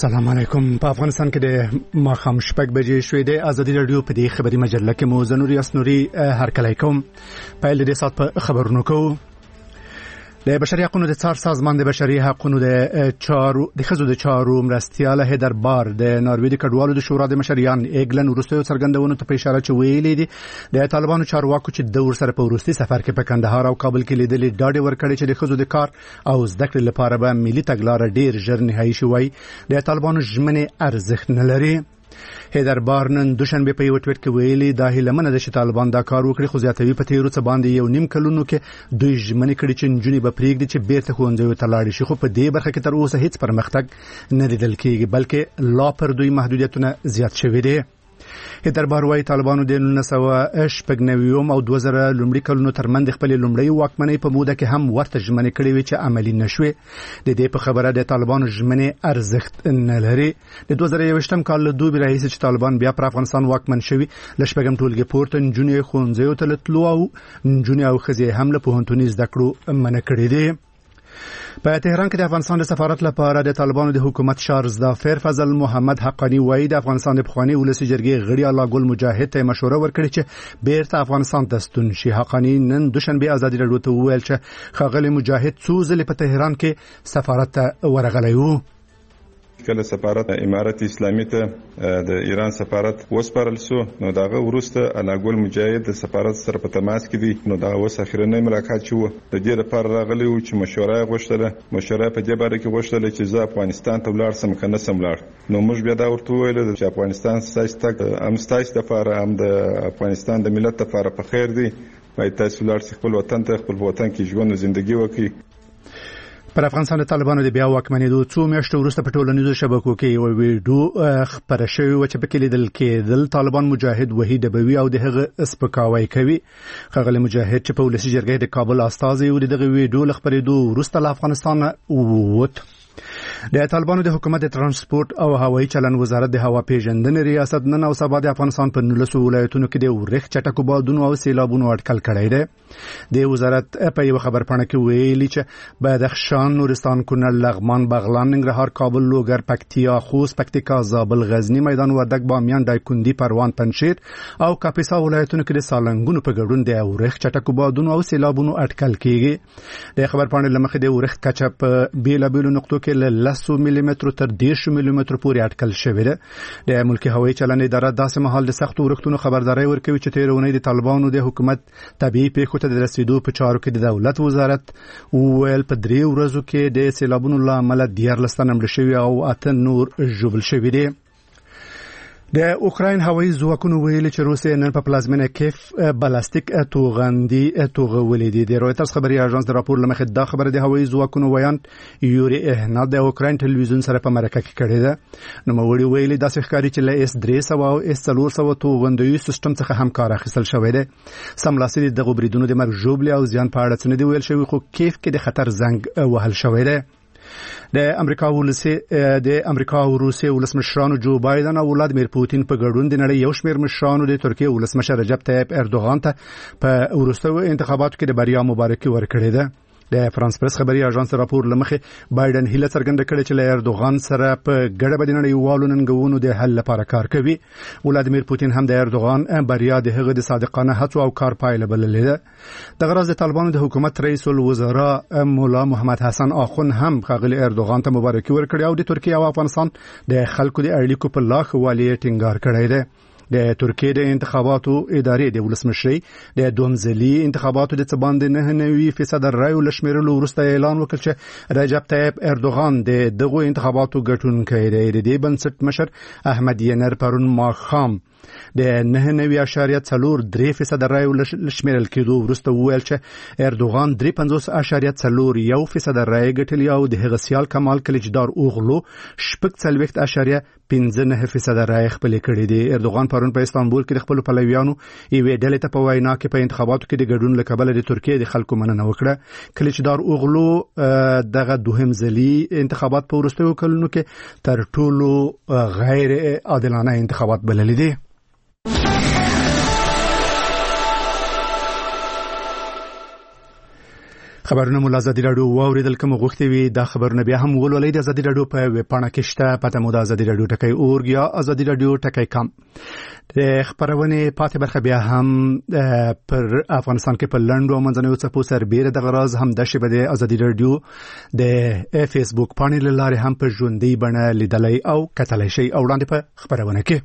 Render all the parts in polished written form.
السلام علیکم. په افغانستان کې د ماښام 6 بجې شوې د ازادي رادیو په دې خبري مجله کې مو زنوري اسنوري هرکلی کوم. په دې سات په خبرونو کوو. د بشري حقوقو د څار سازمان د بشري حقوقو د خزو د چارو مرستياله هدر بار د ناروې د کډوالو د شورا د مشریان ایګلن ورستو څرګندونو ته په اشاره چويلې دي د طالبانو چارواکو چې د ورسره په ورستي سفر کې په کندهار او کابل کې لیدلې ډاډ ورکړي چې د خزو د کار او زده کړې لپاره به ملي تګلارې ډیر ژر نهایی شوی د طالبانو ژمنې ارزښت نه لري. هدر بار نن دوشنبه په یو ټویټ کې ویلي دا هیلمنه د طالبان دا کار وکړي خو زیاتوي په تیرو څه باندې یو نیم کلونو کې دوی ژمنې کړي چې نجونې به پریږدي چې بیرته ښوونځیو ته لاړ شي، خو په دې برخه کې تر اوسه هیڅ پرمختګ نه لیدل کېږي بلکې لا پر دوی محدودیتونه زیات شوي دي. هدر بار وايي طالبانو د 1999 او 2000 لومړي کلونو ترمنځ خپل لومړی واکمنۍ په موده کې هم ورته ژمنې کړې وي چې عملي نشوي. د دې په خبره د طالبانو ژمنې ارزښت نه لري. د 2021 کال له دوی راهیسې چې طالبان بیا پر افغانستان واکمن شوي لشپږم ټولګي پورته نجونې ښوونځیو ته تلو او نجونې او ښځې هم له پوهنتوني زده کړو منع کړې دي. په تهران کې د افغانستان د سفارت لپاره د طالبانو د حکومت شارزدافر فضل محمد حقانی وایي د افغانستان د پخوانی ولسی جرګې غړي الله ګل مجاهد ته مشوره ورکړي چې بیرته افغانستان ته ستون شي. حقانی نن دوشنبه ازادي رادیو ته وویل چې خاغلی مجاهد څو ځله په تهران کې سفارت ته ورغلی و. کله سفارت امارت اسلامي ته د ایران سفارت وسپارل سو نو داغه ورسته علاګل مجاهد د سفارت سره په تماس کې دي نو دا وسخرنه ملاقات شو د دې لپاره راغلی و چې مشوره غوښتله په دې باره کې غوښتله چې زه افغانستان ته ولاړ سم کنه سم لاړ نو موږ بیا دا ورته ویل چې افغانستان ستاسو لپاره هم د افغانستان د ملت لپاره په خیر دی باید تاسو لاړ خپل وطن ته خپل وطن کې ژوند او ژوندۍ وکړئ. پر افغانستان د طالبانو د بیا واکمنېدو څو میاشتې وروسته په ټولنیزو شبکو کې یو ویډیو خپره شوی و چې پکې لیدل کېدل طالبان مجاهد وحید بوي او د هغه سپکاوی کوي. خغل مجاهد چې په ولسی جرګې د کابل استازي و دغه ویډیو خپرېدو وروسته له افغانستان ووت. د طالبانو د حکومت د ترانسپورت او هوایي چلن وزارت د هوا پیژندنې ریاست نن او سبا د افغانستان په 19 ولایتونو کې د ورېخ چټکو بادونو او سیلابونو اټکل کړی دی. د وزارت په یو خبرپاڼه کې ویلي چې بدخشان، نورستان، کونړ، لغمان، بغلان، ننګرهار، کابل، لوګر، پکتیا، خوست، پکتیکا، زابل، غزنی، میدان وردګ، بامیان، دایکنډي، پروان، پنجشیر او کاپیسا ولایتونو کې د سالنګونو په ګډون د ورېخ چټکو بادونو او سیلابونو اټکل کیږي. د خبرپاڼې لمخې د ورېخ کچه په بیلابیلو نقطو کې له 10 ملي متر تر 10 ملي متر پورې اټکل شوی دی. د ملکی هوایي چلن اداره داسې مهال د سختو ورښتونو خبرداري ورکوي چې تیرونی د طالبانو د حکومت طبيعي پیښو ته د رسیدو په چارو کې د دولت وزارت ویل په 3 ورځو کې د سیلابونو لامل 14 تنه مړه شوي او 8 نور ژوبل شوي دي. د اوکراین هوایي ځواکونو ویلي چې روسیه نن په پلازمینه کیف بلاستیک توغندي توغولې دي. د رويټرز خبري اژانس د راپور لمخې دا خبره د هوایي ځواکونو ویان یوري اهنا د اوکراین ټلویزیون سره په مرکه کې کړې ده. نو موړي ویلي دا ښکاری چې له S300 او S400 توغندي سیستم څخه هم کار اخیستل شوی دی. سملاسي د غبريدونو د مرګ ژوبل او ځان په اړه څه نه دی ویل شوی خو کیف کې د خطر زنګ وهل شوی دی. د امریکا او روسیې ولسمشرانو جو بایدن او ولادیمیر پوتین په ګډون د نړۍ یو شمېر مشرانو د ترکیه ولسمشر رجب طیب اردوغان ته په وروستیو انتخاباتو کې د بریا مبارکي ورکړې ده. د فرانس پریس خبري اژانس راپور لمخې بایدن هیله څرګنده کړې چې له اردوغان سره په ګډه به د نړیوالو ننګونو د حل لپاره کار کوي. ولادیمیر پوتین هم د اردوغان بریا د هغه د صادقانه هڅو او کار پایله بللې ده. د غرض د طالبانو د حکومت رئیس الوزراء مولا محمد حسن آخون هم خغلی اردوغان ته مبارکي ورکړې او د ترکیه او افغانستان د خلکو د اړیکو په لاخ والي ټینګار کړی دی. د ترکیه د انتخاباتو ادارې د ولسمشرۍ د دومځلي انتخاباتو د څباند 9% رایو لشمیرلو وروسته اعلان وکړ چې رجب طیب اردوغان د دغه انتخاباتو ګټونکی دی. د بنسټ مشر احمد ینر پرون ماخام د 9.43% رایو لشمیرل کېدو وروسته وویل چې اردوغان 53.41% رای ګټلې او د هغه سیال کمال کلیجدار اوغلو 4.59% رای خپل کړې دي. اردوغان پرون په استانبول کې د خپل پلویانو یوې ډلې ته په وینا کې په انتخاباتو کې د ګډون لکبل د ترکیه د خلکو مننه وکړه. کلیجدار اوغلو دغه دوهم ځلي انتخابات په وروستیو کلونو کې تر ټولو غیر عادلانه انتخابات بللي دي. خبرونه مو ازادي رادیو واوریدل کوم غوښتي وي دا خبرونه بیا هم ولولئ د ازادي رادیو په ویب پاڼه کې شته پته مو د ازادي رادیو ټکی اورګ یا ازادي رادیو ټکی کام د خبرونه پاتې برخه بیا هم پر افغانستان کې په لندو منځنیو څپو سربېره د غراز هم د شبکې د ازادي رادیو د فیسبوک پاڼې لاره هم په ژوندۍ بڼه لیدلای او کتلای شي او وړاندې په خبرونه کې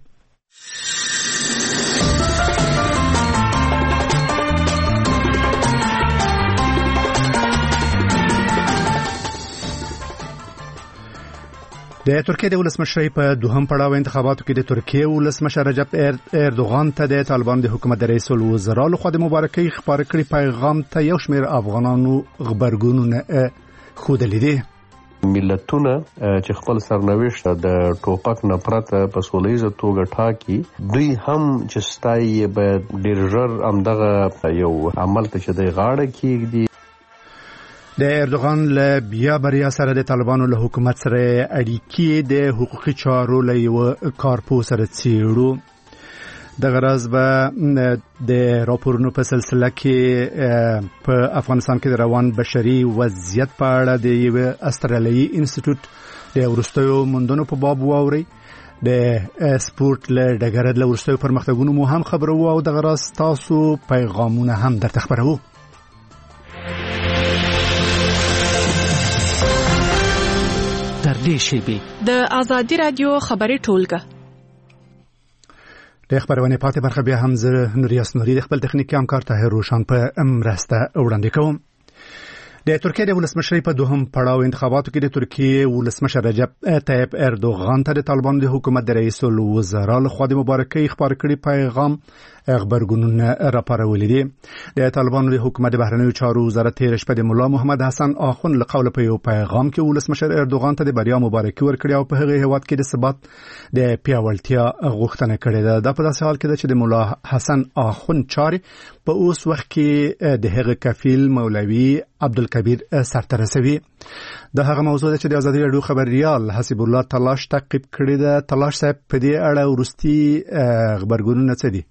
د ترکیه د ولسمشر په دوهم پړاو انتخاباتو کې د ترکیه ولسمشر رجب اردوغان ته د طالبان د حکومت رئیس الوزرا لخوا د مبارکۍ خبر کړی پیغام ته یو شمېر افغانانو خبرګونونه خوده دي ملتونه چې خپل سرنوشت د ټوپک نه پرته په سولېزه توګه ټاکي دوی هم چې ستایي به ډېر ژر همدغه یو عمل ته چې د غاړه کېږدي د اردوغان له بیا بریا سره د طالبانو له حکومت سره اړیکې د حقوقي چارو له یو کارپو سره څیړو د غرض به د راپورونو په سلسله کې په افغانستان کې د روان بشري وضعیت په اړه د یو استرالیایي انسټیټیوټ د ورستیو موندنو په باب واوري د سپورت له ډګر له ورستیو پرمختګونو مو هم خبرو او د غرض تاسو پیغامونه هم درته خبرو د ازادي رادیو خبري ټولګه د خبرونه پاتې برخه بیا هم زه نوریاس نوري د خپل تخنیکی همکار طاهر روشن په مرسته وړاندې کوم د ترکیه د ولسمشر په دوهم پړاو انتخاباتو کې د ترکیه ولسمشر رجب طیب اردوغان ته د طالبانو د حکومت د رئیس الوزرا لخوا د مبارکۍ خبر کړی پیغام خبرګونونه راپارولې دي د طالبانو د حکومت د بهرنیو چارو وزارت تیر شپه د مولا محمد حسن آخوند له قوله په یو پیغام کې ولسمشر اردوغان ته د بریا مبارکي ورکړي او په هغه هیواد کې د ثبات د پیاوړتیا غوښتنه کړې ده د په داسې حال کې چې د مولا حسن آخوند چاري په اوس وخت کې د هغه کفیل مولوی عبدالکبیر سرته رسوي د هغه موضوع چې د ازادي رادیو خبريال حسیب الله تلاش تعقیب کړی ده تلاش صاحب په دې اړه ورستي خبرګونونه څه دي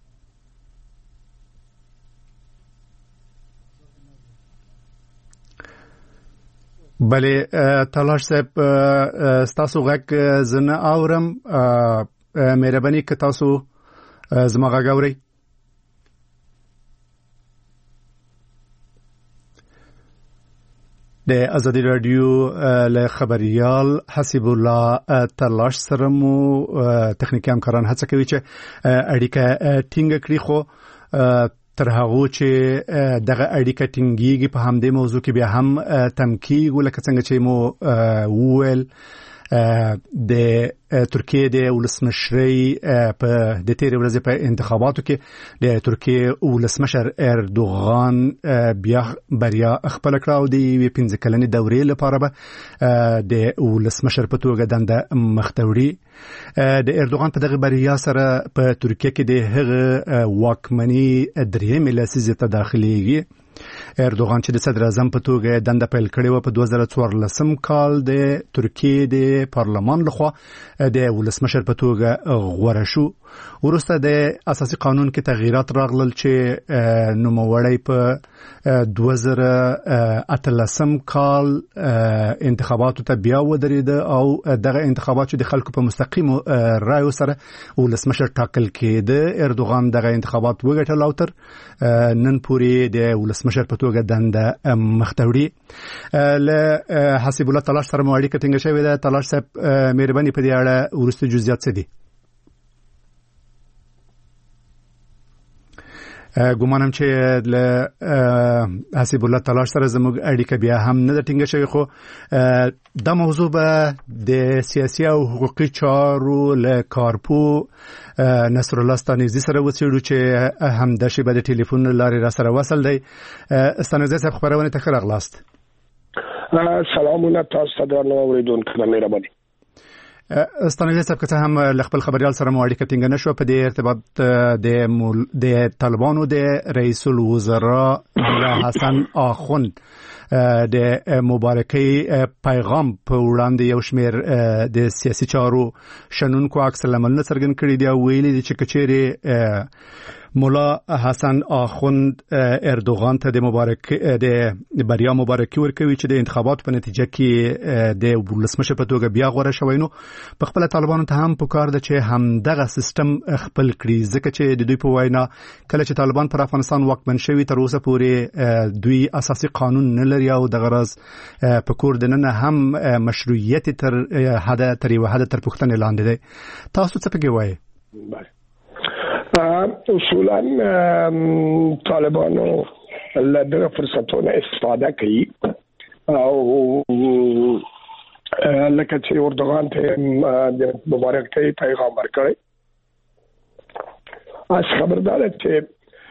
بله تلاش صاحب ستاسو غږ زنه اورم مهرباني که تاسو زما غږ اورئ د ازادي رادیو له خبريال حسیب الله تلاش سره مو تخنیکی همکاران هڅه کوي چې اړیکه ټینګ کړي خو تر هغه چې دغه اړیکه ټینګیږي په همدې موضوع کې بیا هم تمکیږي لکه څنګه چې مو وویل د ترکیه د ولسمشرۍ په د تیر ورځې په انتخاباتو کې د ترکیه ولسمشر اردوغان بیا بریا خپل کړه او د 15 کلنې دورې لپاره به د ولسمشر په توګه دنده مختوري د اردوغان په دغه بریا سره په ترکیه کې د هغه واکمنۍ درېمې لسیزه ته داخليږي اردوغان چې د صدر اعظم په توګه دنده پیل کړې و په 2014 کال د ترکیه د پارلمان لخوا د ولسمشر په توګه غوړه شو وروسته د اساسي قانون کې تغییرات راغلل چې نوموړی په 2018 کال انتخاباتو ته بیا ودرېد او دغه انتخابات چې د خلکو په مستقیم رایو سره ولسمشر ټاکل کېده اردوغان دغه انتخابات وګټل او تر نن پورې د ولسمشر په توګه دنده مختوري له حسیب الله تلاش سره مو اړیکه ټینګه شوې ده تلاش صاحب مهرباني په دې اړه ورسته جزئیات څه دي ګومانم چې له حسیب الله تلاش سره زموږ اړیکه بیا هم نه ټینګه شوې خو دا موضوع به د سیاسي او حقوقي چارو له کارپو نصر الله ستانیزي سره وڅېړو چې هم د شی په ټلیفون لارې را سره وصل دی ستانیزي صاحب خبرونه ته خلاص سلامونه تاسو ته درنو اوریدونکو مهرباني ستانیزي صاحب که هم ل خپل خبريال سره مو اړیکه ټینګه نشو په دې ارتباط د طالبانو د رئیس الوزرا مولا حسن آخوند د مبارکۍ پیغام په وړاندې یو شمېر د سیاسي چارو شنونکو عکس العملونه څرګند کړي دي او ویلي دي چې کچېرې مولا حسن آخوند اردوغان ته د بریا مبارکي ورکوي چې د انتخاباتو په نتیجه کې د ولسمشر په توګه بیا غوړه شوی. نو په خپل طالبانو ته هم پکار ده چې همدغه سیستم خپل کړي، ځکه چې د دوی په وینا کله چې طالبان پر افغانستان واکمن شوي تر اوسه پورې دوی اساسي قانون نه لري او د غرض په کور دننه هم مشروعیت تر حد تر پوښتنې لاندې دی. تاسو څه پکې وایي؟ اصولا طالبانو له دغه فرصتونو استفاده کوي او لکه چې اردوغان ته د مبارکۍ پیغام ورکړي. از خبردار چې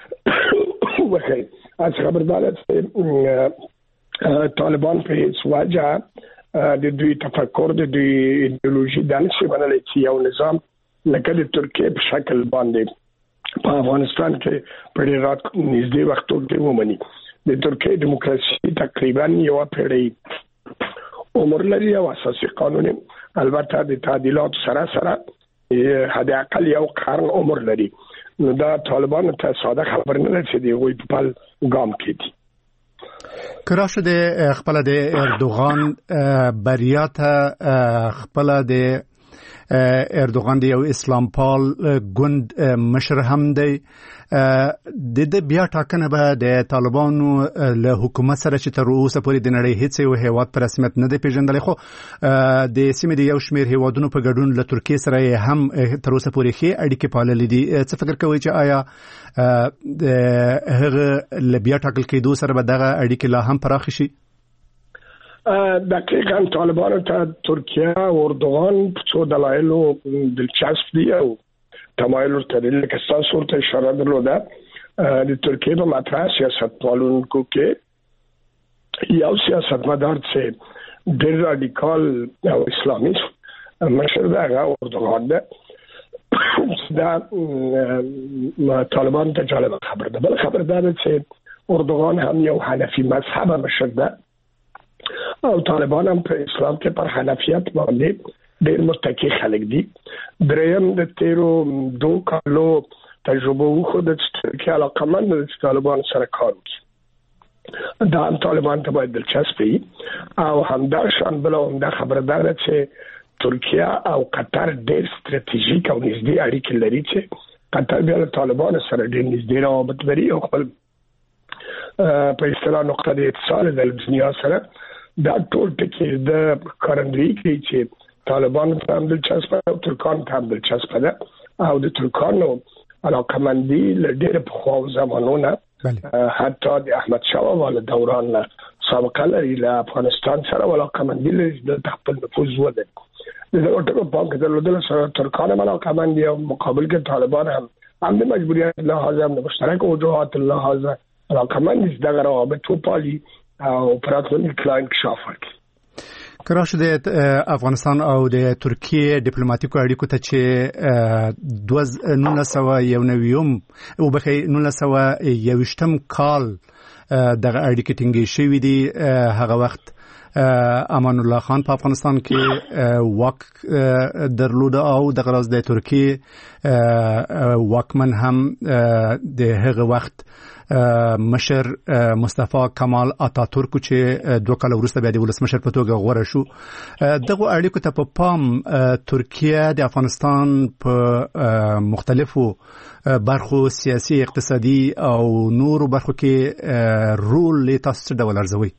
طالبان په هیڅ وجه د دوی تفکر د دوی ایدئولوژي د نشي منلای چې یو نظام لکه د ترکیه په شکل باندې په افغانستان کې په ډېر رات نږدې وختو کې ومني. د ترکیه دیموکراسي تقریبا یو پیړۍ عمر لري او اساسي قانون البته د تعدیلات سره حد اقل یو قرن عمر لري. نو دا طالبان ته ساده خبر نه ده چې دی وي په بل ګام کې دي. کراشه د خپل د اردوغان بریا ته خپل د اردوغان د یو اسلام پال ګوند مشر هم دی. د بیا ټاکنه به د طالبانو له حکومت سره چې تر اوسه پورې د نړۍ هیڅ یو هیواد په رسمیت نه دی پیژندلی، خو د سیمې د یو شمېر هیوادونو په ګډون له ترکیې سره هم تر اوسه پورې ښې اړیکې پاللې دي. څه فکر کوئ چې آیا د هغه له بیا ټاکل کېدو سره به دغه اړیکې لا هم پراخې شي؟ دقیقاً طالبانو ته ترکیه او اردوغان په څو دلایلو دلچسپ دي او تمایل ورته لري. لکه تاسو ورته اشاره درلوده د ترکیه په مطرح سیاست پالونکو کې یو سیاستمدار چې ډېر رادیکال او اسلامیست مشر دی هغه اردوغان دی. دا طالبان ته جالب خبر ده. بل خبر ده چې اردوغان هم یو حنفي مذهب مشر ده او طالبان هم په اسلام کې پر حنفیت باندې ډېر متکی خلک دي. دریم د تیرو 2 کالو تجربه وخوده چې ترکیه علاقمند د طالبان سره کار وکړي. دا هم طالبان ته باید دلچسپ وي او همداشان بل همدا خبره ده چې ترکیه او قطر ډېر ستراتیژیک او نږدې اړیکې لري چې قطر بیا له طالبان سره ډېر نږدې روابط لري او خپل په اصطلاح نقطه د اتصال د دنیا سره دا ټول ټکي د کارندوی کوي چې طالبان ته هم دلچسپ او ترکان ته هم دلچسپ ده او د ترکانو علاقمندي له ډېر پخوا زمانونه حتی د احمد شاه بابا له دوران سابقه لري له افغانستان سره علاقمندي لري د خپل نفوذ وده. د دغه په کې درلودل سره ترکان هم علاقمندي او مقابل کې طالبان هم د مجبوریت لحاظ هم د مشترک وجوهات لحاظ علاقمندي دغه روابط وپالي او پراتونی کلاین کشاف ورکړي. کراشه د افغانستان او د ترکیه ډیپلوماټیکو اړیکو ته چې 1921 کال دغه اړیکې ټینګې شوې دي. هغه وخت امان الله خان په افغانستان کې واک درلوده او د غرض د ترکیه واکمن هم د هغه وخت مشر مصطفی کمال اتاتورک چې 2 کال وروسته بیا د ولسمشر په توګه غوړه شو. دغه اړیکو ته په پام ترکیه د افغانستان په مختلفو برخو سیاسي اقتصادي او نورو برخو کې رول تاسو ډول ارزوي؟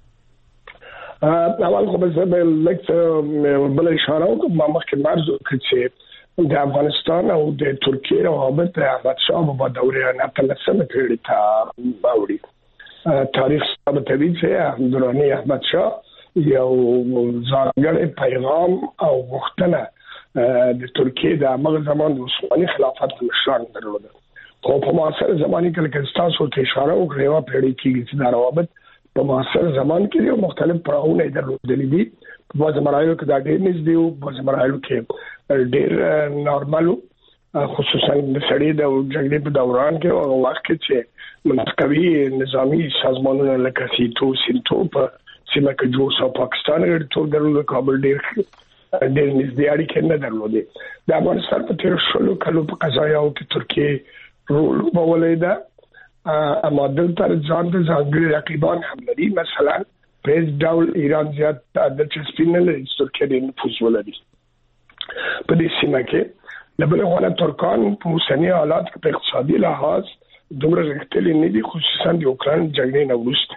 اول خو به لکه بل اشاره وکړم ما مخکې مرزو چې د افغانستان او د ترکیه روابط احمد شاه بابا دوره نه تلسمه پیړۍ ته باوري. تاریخ ثابتوي چې دوراني احمد شاه یو ځانګړی پیغام او غوښتنه د ترکیه د هغه زمان د عثماني خلافت مشران درلوده. خو په معاصر زمانه کې لکه تاسو ته اشاره وکړه یو پیړۍ کې چې دا روابط په معاصر زمان کې یو مختلف پړاوونه درلودلي دي. په بعض مراحلو کې دا ډېر نږدې او په بعض مراحلو کې ډېر نارمالو، خصوصا د سړي د جګړې په دوران کې او وخت کې چې منطقوي نظامی سازمانونه لکه سینتو په سیمه کې جوړ شو. پاکستان ټول درلود کابل ډېر نږدې اړیکې نه درلودې. د افغانستان په تیر شلو کلو په قضایاو کې ترکیه لوبولې ده اما دلته ځان ته ځانګړي رقیبان هم لري. مثلا په ډول ایران زیات دلچسپي نه لري ترکیه د نفوذ ولري په دې سیمه کې. لبل غواړي ترکان په اوسنی حالات کې په اقتصادي لحاظ دومره رښتینی نه دي، خصوصا د اوکران جګړې نه وروسته.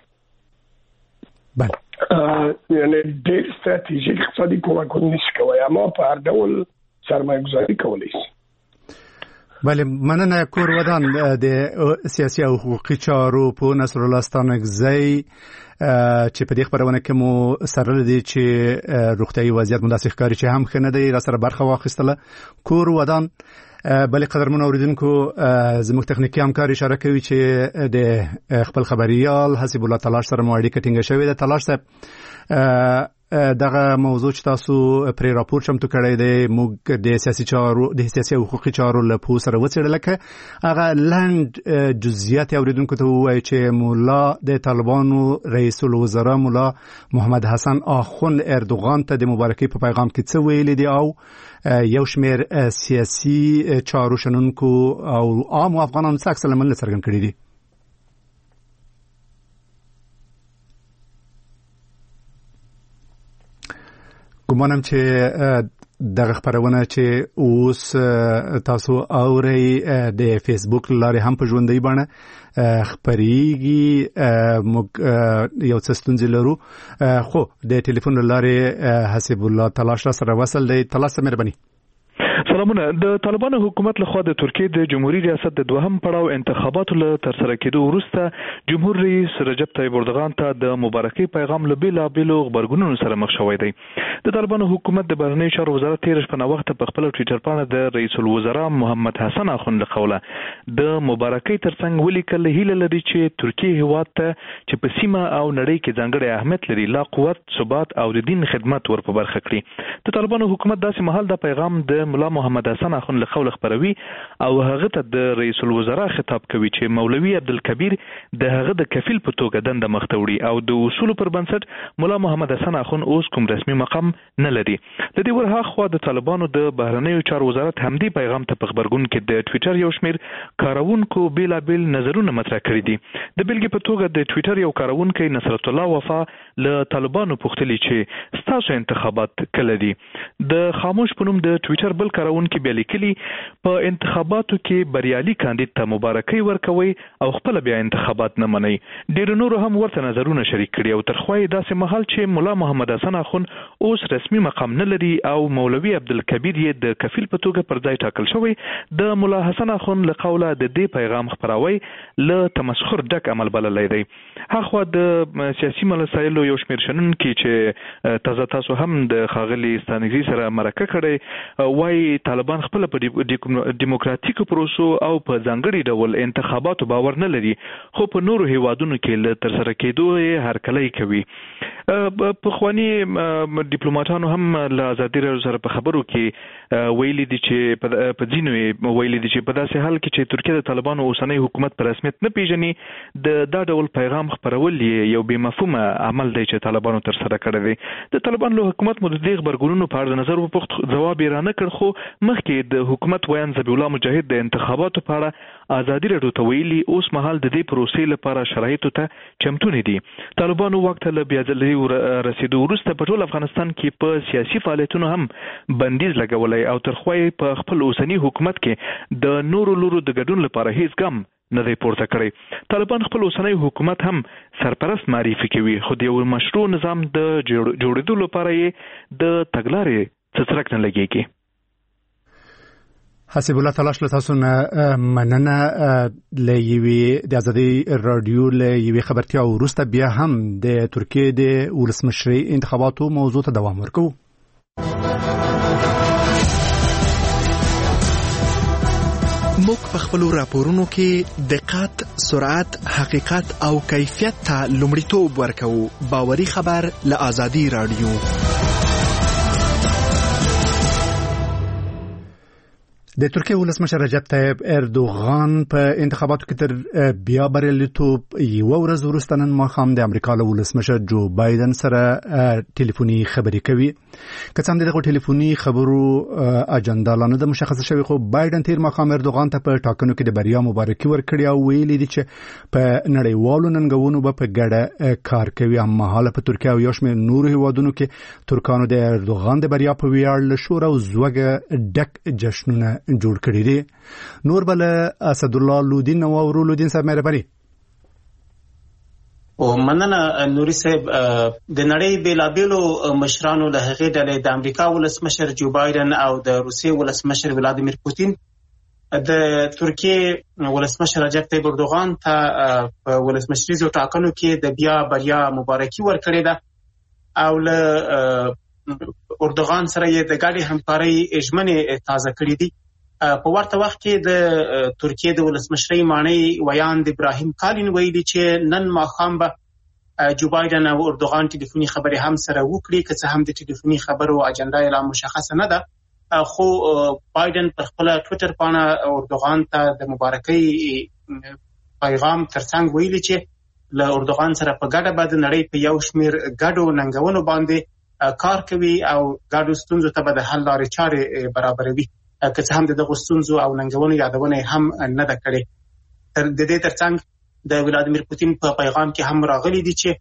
بله یعنی ډېر ستراتیژیک اقتصادي کومکونه نشي کوي، اما په هر ډول سرمایه‌گذاري کولی شي. بله مننه. کور ودان د سیاسي او حقوقي چارو په نصر الله ستانکزی چې په دې خبرونه کې مو سره لدی چې روغتيایي وضعیت مداسخ کاری چې هم خنه دی را سره برخه واخیستله. کور ودان بلې قدرمن اوریدونکو زموږ تخنیکی همکار اشاره کوي چې د خپل خبريال حسیب الله تلاش سره مو اړیکه ټینګه شوې ده. تلاش صاحب دغه موضوع چې تاسو پرې راپور چمتو کړی دی موږ د سیاسي او حقوقي چارو له پو سره وڅېړل که هغه لنډ جزئیات اوریدونکو ته ووایي چې مولا د طالبانو رئیس الوزرا مولا محمد حسن آخوند اردوغان ته د مبارکۍ په پیغام کې څه ویلي دي او یو شمېر سیاسي چارو شنونکو او عام افغانانو څه عکس العمل څرګند کړي دي. ګمانم چې دغه خبرونه چې اوس تاسو اورئ د فیسبوک لارې هم په ژوندۍ بڼه خبرېږي. موږ یو څه ستونزې لرو خو د ټلیفون لارې حسیب الله تلاش را سره وصل دی. تلاش ته مهرباني. سلامونه. د طالبانو حکومت لخوا د ترکیه د جمهوریت ریاست د دوهم پړاو انتخاباتو له ترسره کېدو وروسته جمهور رئیس رجب طیب اردوغان ته د مبارکۍ پیغام له بیلابیلو غبرګونونو سره مخ شوی دی. د طالبانو حکومت د بهرنیو چارو وزارت تیر شپه نه وخت په خپل ټویټر باندې د رئیس الوزرا محمد حسن آخوند له قوله د مبارکۍ ترڅنګ ولیکل هیله لري چې ترکیه هیواد ته چې په سیمه او نړۍ کې ځانګړی اهمیت لري لا قوت، ثبات او د دین خدمت ور په برخه کړي. د طالبانو حکومت داسې مهال د پیغام د مولا محمد حسن آخوند له قوله خبروي او هغه ته د رئیس الوزرا خطاب کوي چې مولوي عبدالکبیر د هغه د کفیل په توګه دنده مخته وړي او د اصول پر بنسټ مولا محمد حسن آخوند اوس کوم رسمي مقام نه لري. د دې ورهاخوا د طالبانو د بهرنیو چارو وزارت همدې پیغام ته په خبرګون کې د ټویټر یو شمېر کاروونکو بیلابیل نظرونه مطرح کړي دي. د بیلګې په توګه د ټویټر یو کاروونکی نصرت الله وفا له طالبانو پوښتلي چې ستاسو انتخابات کله دي. د خاموش په نوم د ټویټر بل کاروونکی بیا لیکلي په انتخاباتو کې بریالي کاندید ته مبارکۍ ورکوي او خپل بیا انتخابات نه مني. ډېر نور هم ورته نظرونه شریک کړي او ترخوای داسې مهال چې مولا محمد حسن آخوند اوس رسمي مقام نه لري او مولوي عبدالکبیر یې د کفیل په توګه پر ځای ټاکل شوی. د مولا حسن آخوند له قوله د دې پیغام خپراوی له تمسخر ډک عمل بللی دی. هغه د سیاسي مسایلو یو شمېر شنونکي چې تاسو هم د ښاغلي ستانکزي سره مرکه کړی وایي طالبان خپل په دیموکراتیکو پروسو او په ځانګړي ډول انتخاباتو باور نه لري خو په نورو هیوادونو کې له ترسره کېدو یې هرکلی کوي. پخواني ډیپلوماټانو هم له ازادي راډیو سره په خبرو کې ویلي دي چې په ځینو ویلي دي چې په داسې حال کې چې ترکیه د طالبانو اوسنی حکومت په رسمیت نه پیژني دا ډول پیغام خپرول یو بې مفهومه عمل دی چې طالبانو ترسره کړی دی. د طالبانو له حکومت مو د دې غبرګونونو په اړه نظر وپوښت، ځواب یې رانه کړ خو مخکې د حکومت ویان ذبیح الله مجاهد د انتخاباتو په اړه ازادي راډیو ته ویلي اوس مهال د دې پروسې لپاره شرایطو ته چمتو نه دي. طالبانو وخت له بیا ځلې رسیدو وروسته په ټول افغانستان کې په سیاسي فعالیتونو هم بندیز لګولی او ترخوای په خپل اوسنی حکومت کې د نورو لورو د ګډون لپاره هیڅ ګام نه دی پورته کړی. طالبان خپل اوسنی حکومت هم سرپرست معرفي کوي خو د یو مشروع نظام د جوړېدو لپاره یې د تګلارې څرک نه لګیږي. حسیب الله تلاش له تاسو نه مننه. له یوې د ازادي رادیو له یوې خبرتیا وروسته بیا هم د ترکیه د ولسمشرۍ انتخاباتو موضوع ته دوام ورکوو. موږ په خپلو راپورونو کې دقت، سرعت، حقیقت او کیفیت ته لومړیتوب ورکوو. باوري خبر له ازادي رادیو. د ترکیه ولسمشر رجب طیب اردوغان په انتخاباتو کې تر بیا بریالیتوب یوه ورځ وروسته نن ماښام د امریکا له ولسمشر جو بایدن سره ټلیفوني خبرې کوي. که څنګه دغه ټلیفوني خبرو اجنډا لاندې د مشخصه شوی خو بایدن تیر مخام اردوغان ته په ټاکنو کې د بریا مبارکي ورکړي او ویلي دي چې په نړیوالو ننګونو په ګډه کار کوي. اما حاله په ترکیه او یوشمه نور هیوادونو کې ترکانو د اردوغان د بریا په ویاړ له شور او زوګه ډک جشنونه جوړ کړي دي. نور بل اسد الله لودین او ورولودین صاحب مهرباني. او مننه نوري صاحب. د نړۍ بیلابیلو مشرانو له هغې ډلې د امریکا ولسمشر جو بایدن او د روسیې ولسمشر ولادیمیر پوتین د ترکیې ولسمشر رجب طیب اردوغان ته په ولسمشریزو ټاکنو کې د بیا بریا مبارکي ورکړې ده او له اردوغان سره یې د ګډې همکارۍ ژمنې تازه کړې دي. په ورته وخت کې د ترکیې د ولسمشرۍ ماڼۍ ویاند ابراهیم کالین ویلي چې نن ماښام به جو بایدن او اردوغان ټلیفوني خبرې هم سره وکړي، که څه هم د ټلیفوني خبرو اجنډا یې لا مشخصه نه ده. خو بایدن پر خپل ټویټر پاڼه اردوغان ته د مبارکۍ پیغام ترڅنګ ویلي چې له اردوغان سره په ګډه به د نړۍ په یو شمېر ګډو ننګونو باندې کار کوي او ګډو ستونزو ته به د حل لارې چارې برابروي، که څه هم دغه ستونزو او ننګونو یادونه هم نه ده کړې. د دې ترڅنګ د ولادیمیر پوتین په پیغام کې هم راغلي دي چې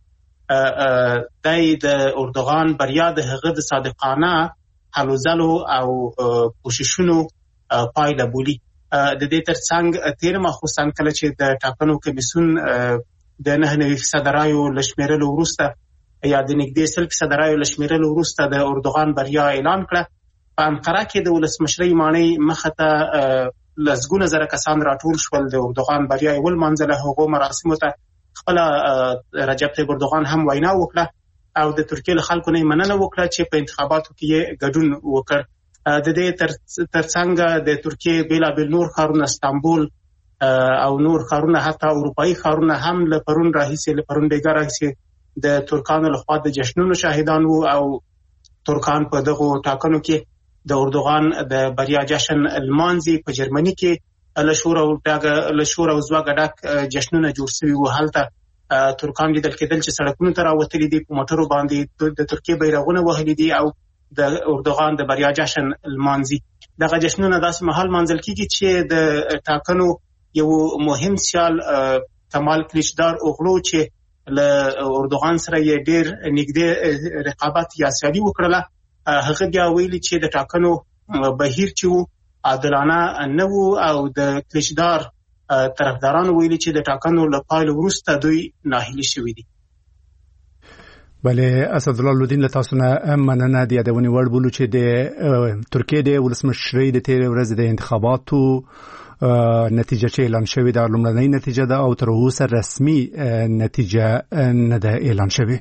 د اردوغان بریا د هغه د صادقانه هلو ځلو او کوششونو پایله بولي. د دې ترڅنګ تیر ماخوستن کله چې د ټاکنو کمیسیون د 9% رایو لشمیرلو وروسته یا د نږدې 100% رایو لشمیرلو وروسته د اردوغان بریا اعلان کړه، په انقره کې د ولسمشرۍ ماڼۍ مخه ته لسګونه زره کسان راټول شول. د اردوغان بریا یې ولمانځله. هغو مراسمو ته خپل رجب طیب اردوغان هم وینا وکړه او د ترکیې له خلکو نه مننه وکړه چې په انتخاباتو کې یې ګډون وکړ. د دې ترڅنګ د ترکیې بیلابیل نور ښارونه، استانبول او نور ښارونه، حتی اروپایي ښارونه هم له پرون بیګا راهیسې د ترکانو لخوا د جشنونو شاهدان وو او ترکان په دغو ټاکنو کې د اردوغان د بریا جشن لمانځي. په جرمني کې له شور او زوګه ډک جشنونه جوړ شوي وو. هلته ترکان لیدل کېدل چې سړکونو ته راوتلي دي، په موټرو باندې د ترکیې بیرغونه وهلي دي او د اردوغان د بریا جشن لمانځي. دغه جشنونه داسې مهال مانځل کېږي چې د ټاکنو یو مهم سیال کمال کلیچدار اوغلو چې له اردوغان سره یې ډېر نږدې رقابت یا سیالي وکړله، هغه بیا ویلي چې د ټاکنو بهیر چې وو عادلانه نه وو او د کلیچدار طرفدارانو ویلي چې د ټاکنو له پایلو وروسته دوی ناهیلي شوي دي. بله اسد الله لودین له تاسو نه مننه. د یادونې وړ بولو چې د ترکیې د ولسمشرۍ د تېرې ورځې د انتخاباتو نتیجه چې اعلان شوې ده لومړنۍ نتیجه ده او تر اوسه رسمي نتیجه نه ده اعلان شوې.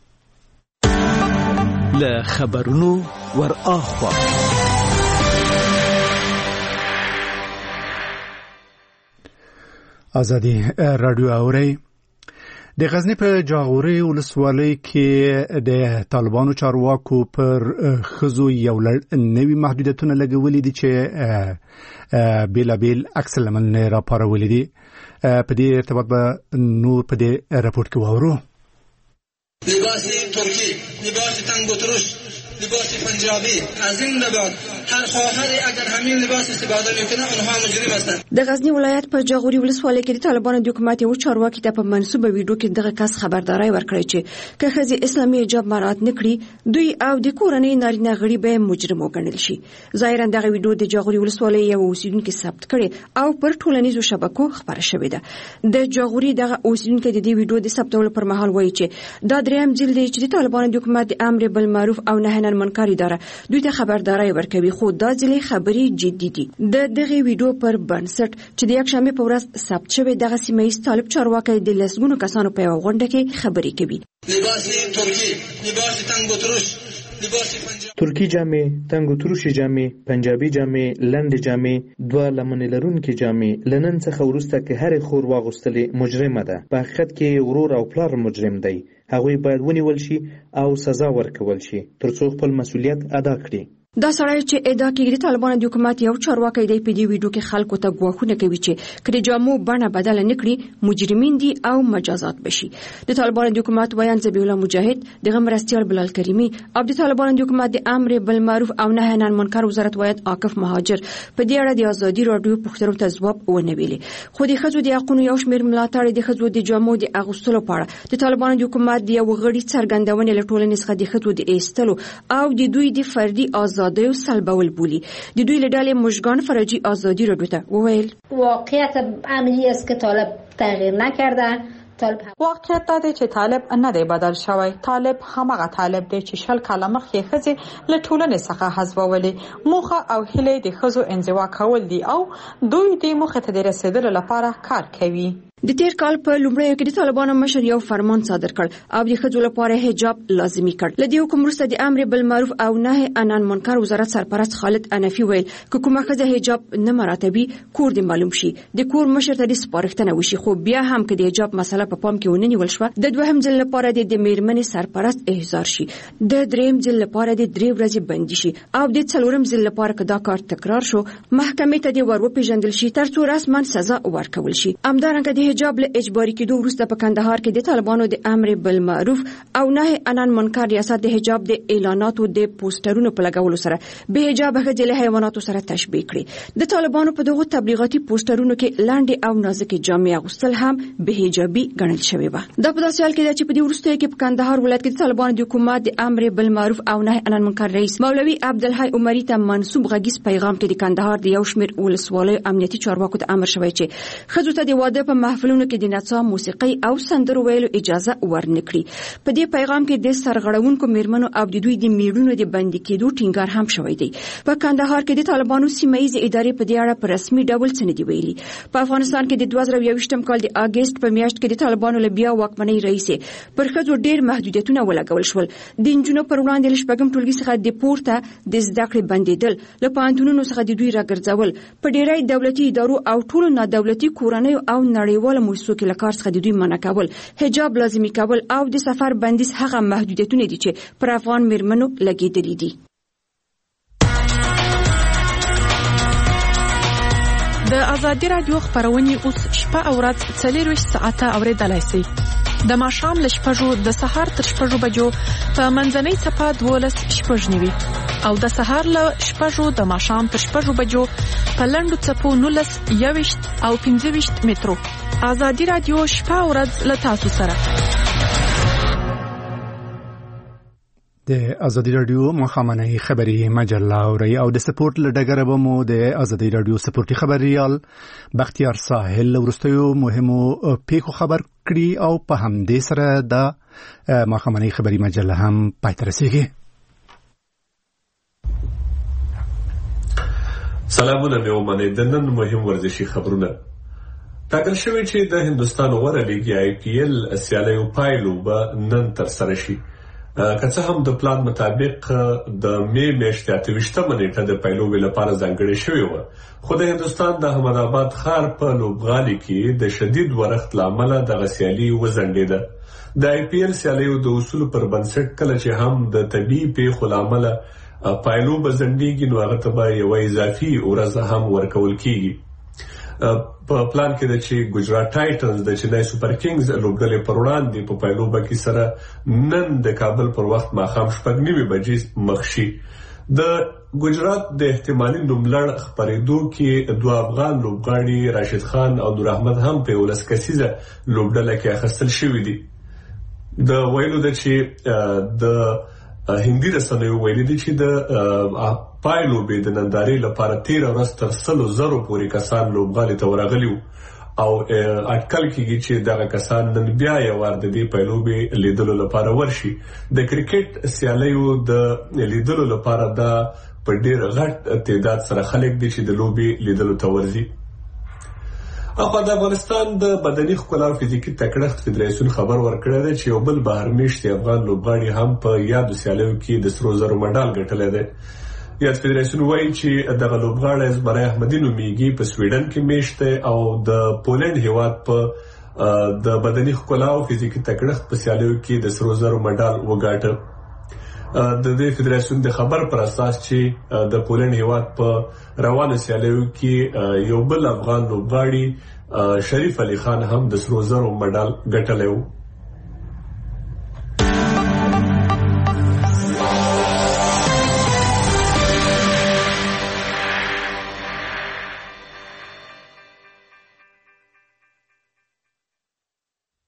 له خبرونو ور اخوا ازادي رادیو اوري. د غزنی په جاغوري ولسوالۍ کې د طالبانو چارواکو پر خزو یو نوي محدودیتونه لګولې دي چې بیلابیل عکس العمل راپارولې دي. په دې ارتباط به نور په دې راپورټ کې واورو. لباس ترکی، لباس تنگوتروش، لباس پنجابی از این نبات هر خواهری اگر همین لباس استفاده میکنه اونها مجرم هستند. د غزنی ولایت په جاغوري ولسوالۍ کې د طالبانو د حکومت یو چارواکي ته په منسوبه ویډیو کې دغه کس خبرداري ورکړی چې که ښځې اسلامي حجاب مراعات نه کړي دوی او د کورنۍ نارینه غړي به مجرم وګڼل شي. ظاهرا دغه ویډیو د جاغوري ولسوالۍ یو اوسیدونکو ثبت کړي او پر ټولنیزو شبکو خبره شوې ده. د جاغوري دغه اوسیدونکو د دې ویډیو د ثبتولو پر مهال وایي چې دا دریم ځل دی چې د طالبانو د حکومت د امر بالمعروف او نهی عن المنکر اداره دوی ته خبرداري ورکوي، خو دا ځلې خبري جدي دي. د دغه ویډیو پر بنسټ چې د یکشنبه په ورځ ثبت شوی دغه سیمه ایز طالب چارواکي د لسګونو کسانو په غونډه کې خبري کوي. لباس ترکی، لباس تنگوتروش، لباس پنجابی، ترکی جامې، تنگوتروشي جامې، پنجابي جامې، لنډ جامې، دوه لمنې لرونکي جامې لنن څخه ورسته کې هر خور واغوستلې مجرمه ده. په حقیقت کې ورور او پلار مجرم دی. هغوی باید ونیول شي او سزا ورکول شي ترڅو خپل مسؤلیت ادا کړي. دا سړی چې ادعا کوي د طالبانو د حکومت یو چارواکي دی په دې ویډیو کې خلکو ته ګواښونه کوي چې کله جامو بڼه بدل نه کړي مجرمین دي او مجازات بشي. د طالبانو د حکومت ویان ذبیح الله مجاهد د غمرستیال بلال کریمی او د طالبانو د حکومت د امر بالمعروف او نهی عن المنکر وزارت ویان عاکف مهاجر په دې اړه د ازادي رادیو پوښتنو ته ځواب ونه ویلي. خو د ښځو د حقوقو یو شمېر ملاتړ د ښځو د جامو د اغوستلو په اړه د طالبانو د حکومت د یو غړي څرګندونې له ټولنې څخه د ښځو د ایستلو او د دوی د فردي ازادیو سلبولو بولی. د دوی له ډلې مشگان فرجی آزادی را دوته وویل واقعیت عملی است که طالب تغییر نکرده. واقعیت دا دی چې طالب نه دی بدل شوی. طالب همغه طالب دی چې 20 کاله مخکې ښځې له ټولنې څخه حذفولې. موخه او هیله د ښځو انزوا کول دي او دوی د موخې ته د رسیدلو لپاره کار کوي. د تیر کال په لومړیو کې د طالبانو مشر یو فرمان صادر کړ او د ښځو لپاره حجاب لازمي کړ. له دې حکم وروسته د امر بالمعروف او نهی عن المنکر وزارت سرپرست خالد انفي ویل که کومه ښځه حجاب نه مراتبي کور دی معلوم شي د کور مشر ته د سپارښتنه وشي. خو بیا هم که د حجاب مسله په پام کې ونه نیول شوه د دوهم ځل لپاره د میرمنې سرپرست احضار شي، د دریم ځل لپاره د 3 ورځې بندي شي او د څلورم ځل لپاره که دا کار تکرار شو محکمې ته د وروپیژندل شي ترڅو رسما سزا ورکول شي. همدارنګه د حجاب له اجباري کېدو وروسته په کندهار کې د طالبانو د امر بالمعروف او نهی عن المنکر ریاست د حجاب د اعلاناتو د پوسټرونو په لګولو سره به حجاب ښځې له حیواناتو سره تشبیه کړي. د طالبانو په دغو تبلیغاتي پوسټرونو کې لاندې او نازکې جامې اغوستل هم به حجابي ګڼل شوی و. دا په داسې حال کې ده چې په دې وروستیو کې په کندهار ولایت کې د طالبانو د حکومت د امر بالمعروف او نهی عن المنکر رئیس مولوي عبدالحی عمري ته منسوب غږیز پیغام کې د کندهار د یو شمېر ولسوالیو امنیتي چارواکو ته امر شوی چې ښځو ته د واده په محفلونو کې د نڅا موسیقي او سندرو ویلو اجازه ورنکړي. په دې پیغام کې د سرغړونکو میرمنو او د دوی د میړونو د بندي کېدو ټینګار هم شوی دی. په کندهار کې د طالبانو سیمه‌ییز ادارې په دې اړه په رسمي ډول څه نه دی ویلي. په افغانستان کې د 2021م کال د اگست په میاشت کې د طالبانو له بیا واکمنۍ رئیس پر ښځو ډېر محدودیتونه ولګول شول. د نجونو پر وړاندې له شپږم ټولګي څخه د پورته د زده کړې بندیدل، له پوهنتونونو څخه د دوی راګرځول، په ډېری دولتي ادارو او ټولو نادولتي کورنیو او نړیوالو مؤسسو کې له کار څخه د دوی منع کول، حجاب لازمي کول او د سفر بندیز هغه محدودیتونه دي چې پر افغان میرمنو لګېدلي دي. د ازادي رادیو خبرونه اوس شپه او ورځ 24 ساعته اوریدلای شئ. د ماښام له 6 د سهار تر 6 بجو په منځنۍ صفه 12:09 او د سهار له 6 د ماښام تر 6 بجو په لنډو څپو 19 او 15 مترو. ازادي رادیو شپه او ورځ له تاسو سره. د ازادي رادیو مخامنه خبری مجله اوري او د سپورت لډګر به مو د ازادي رادیو سپورتي خبريال بختیار ساحل ورستیو مهمو پیکو خبر کړي او په همدې سره د مخامنه خبری مجله هم پاتې رسیږي. سلامونه مې ومنئ. د نن مهم ورزشي خبرونه. ټاکل شوی چې د هندستان غوره لیګ IPL سیالیو پایلو به نن تر سره شي. که څه هم د پلان مطابق د می میاشتې 28 نیټه د پیلوبې لپاره ځانګړې شوې وه، خو د هندستان د احمد آباد ښار په لوبغالي کې د شدید ورښت له امله دغه سیالي وځنډېده. د IPL سیالیو د اصولو پر بنسټ کله چې هم د طبیعي پیښو له امله پایلوبه ځنډېږي نو هغه ته به یوه اضافي ورځ هم ورکول کېږي. په پلان کې د چې ګجرات ټایټنز د چنای سوپر کینګز لوبډلې پر وړاندې په پایلوبه کې سره نن د کابل پر وخت ماښام 6:09 بجې مخ شي. د ګجرات د احتمالي نوملړ خپرېدو کې 2 افغان لوبغاړي راشد خان او نور احمد هم په 11 کسیزه لوبډله کې اخیستل شوي دي. د ویلو ده چې د هندي رسنیو ویلي دي چې د پایلوبې د نندارې لپاره 13 ورځ تر 100,000 پورې کسان لوبغالي ته ورغلي او اټکل کېږي چې دغه کسان نن بیا یو وار د دې پایلوبې لیدلو لپاره ورشي. د کرکټ سیالیو د لیدلو لپاره دا په ډېر غټ تعداد سره خلک دي چې د لوبې لیدلو ته ورځي. اخوا د افغانستان د بدني ښکلا او فزیکي تکړښت فدراسیون خبر ورکړی دی چې یو بل بهرمیشتي افغان لوبغاړي هم په یادو سیالیو کې د سرو زرو مډال ګټلی دی. یاد فدراسیون وایي چې دغه لوبغاړی زمری احمدي نومیږي په سویډن کې میشت دی او د پولنډ هیواد په د بدني ښکلا او فزیکي تکړښت په سیالیو کې د سرو زرو مډال وګاټه. د دې فدراسیون د خبر پر اساس چې د پولند هیواد په روانه سیالیو کې یو بل افغان لوبغاړي شریف علي خان هم د سرو زرو مډال ګټلی و.